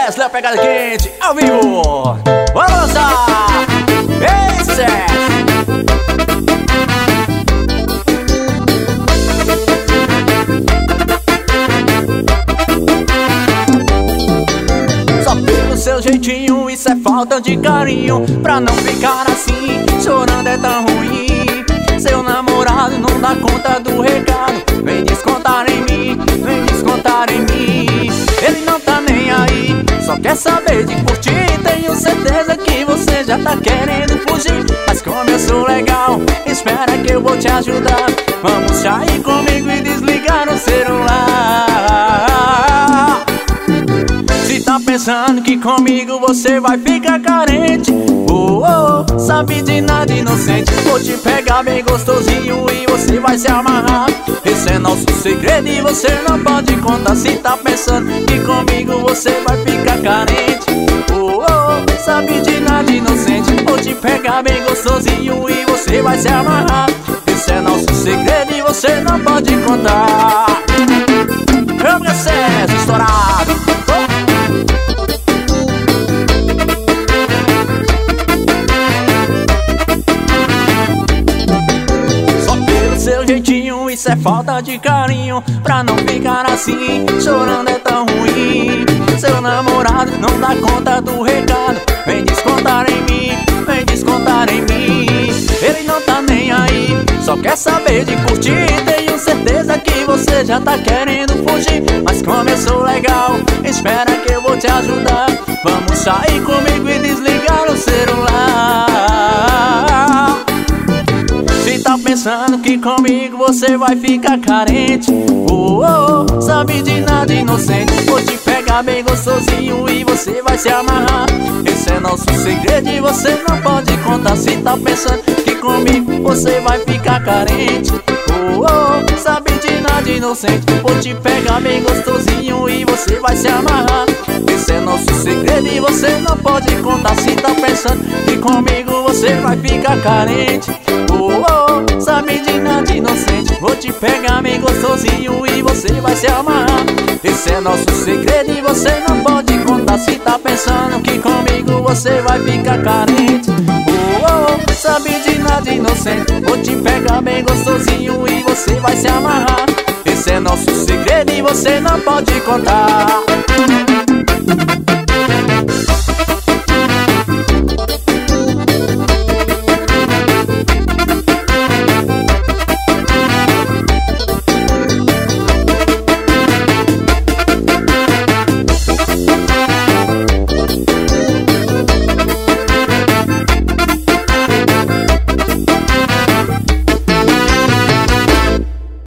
Wesley, a pegada quente, ao vivo. Vamos lançar. Esse é. Só pelo seu jeitinho, isso é falta de carinho. Pra não ficar assim, chorando é tão ruim. Seu namorado não dá conta do recado. Vem descontar em mim, vem descontar em mim. Ele não tá nem aí, só quer saber de curtir. Tenho certeza que você já tá querendo fugir. Mas como eu sou legal, espera que eu vou te ajudar. Vamos sair comigo e desligar o celular. Se tá pensando que comigo você vai ficar carente, sabe de nada inocente. Vou te pegar bem gostosinho e você vai se amarrar. Esse é nosso segredo e você não pode contar. Se tá pensando que comigo você vai ficar carente, sabe de nada inocente. Vou te pegar bem gostosinho e você vai se amarrar. Esse é nosso segredo e você não pode contar. Meu processo estourado. Seu jeitinho, isso é falta de carinho. Pra não ficar assim, chorando é tão ruim. Seu namorado não dá conta do recado. Vem descontar em mim, vem descontar em mim. Ele não tá nem aí, só quer saber de curtir. Tenho certeza que você já tá querendo fugir. Mas como eu sou legal, espera que eu vou te ajudar. Vamos sair comigo e desligar o celular. Se tá pensando que comigo você vai ficar carente, sabe de nada inocente. Vou te pegar bem gostosinho e você vai se amarrar. Esse é nosso segredo e você não pode contar. Se tá pensando que comigo você vai ficar carente, sabe de nada inocente. Vou te pegar bem gostosinho e você vai se amarrar. Esse é nosso segredo e você não pode contar. Se tá pensando que comigo você vai ficar carente, sabe de nada inocente. Vou te pegar bem gostosinho e você vai se amarrar. Esse é nosso segredo e você não pode contar. Se tá pensando que comigo você vai ficar carente, sabe de nada inocente. Vou te pegar bem gostosinho e você vai se amarrar. Esse é nosso segredo e você não pode contar.